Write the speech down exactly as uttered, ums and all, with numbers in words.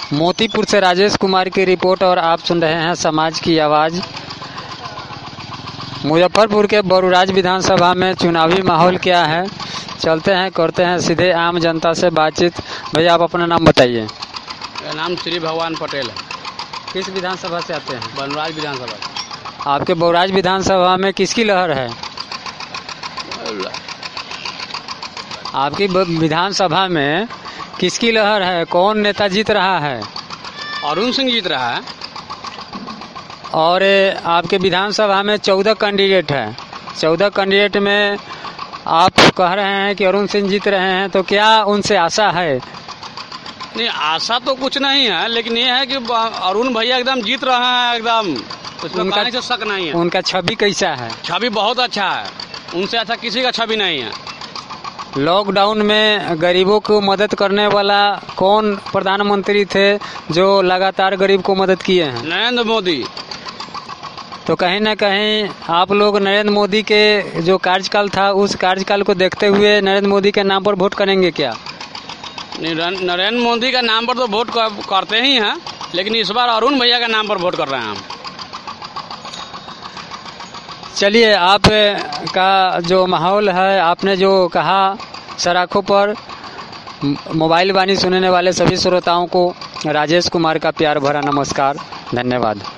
मोतीपुर से राजेश कुमार की रिपोर्ट और आप सुन रहे हैं समाज की आवाज़। मुजफ्फरपुर के बरूराज विधानसभा में चुनावी माहौल क्या है, चलते हैं करते हैं सीधे आम जनता से बातचीत। भैया आप अपना नाम बताइए। मेरा नाम श्री भगवान पटेल है। किस विधानसभा से आते हैं? बरूराज विधानसभा। आपके बरूराज विधानसभा में किसकी लहर है? आपकी विधानसभा में किसकी लहर है? कौन नेता जीत रहा है? अरुण सिंह जीत रहा है। और आपके विधानसभा में चौदह कैंडिडेट है। चौदह कैंडिडेट में आप कह रहे हैं कि अरुण सिंह जीत रहे हैं, तो क्या उनसे आशा है? नहीं, आशा तो कुछ नहीं है, लेकिन ये है कि अरुण भैया एकदम जीत रहे हैं, एकदम उसमें कहीं से शक नहीं है। उनका छवि कैसा है? छवि बहुत अच्छा है, उनसे अच्छा किसी का छवि नहीं है। लॉकडाउन में गरीबों को मदद करने वाला कौन प्रधानमंत्री थे जो लगातार गरीब को मदद किए हैं? नरेंद्र मोदी। तो कहीं ना कहीं आप लोग नरेंद्र मोदी के जो कार्यकाल था उस कार्यकाल को देखते हुए नरेंद्र मोदी के नाम पर वोट करेंगे क्या? नरेंद्र मोदी का नाम पर तो वोट करते ही हैं, लेकिन इस बार अरुण भैया का नाम पर वोट कर रहे हैं हम। चलिए, आप का जो माहौल है, आपने जो कहा सराखों पर, मोबाइल वाणी सुनने वाले सभी श्रोताओं को राजेश कुमार का प्यार भरा नमस्कार, धन्यवाद।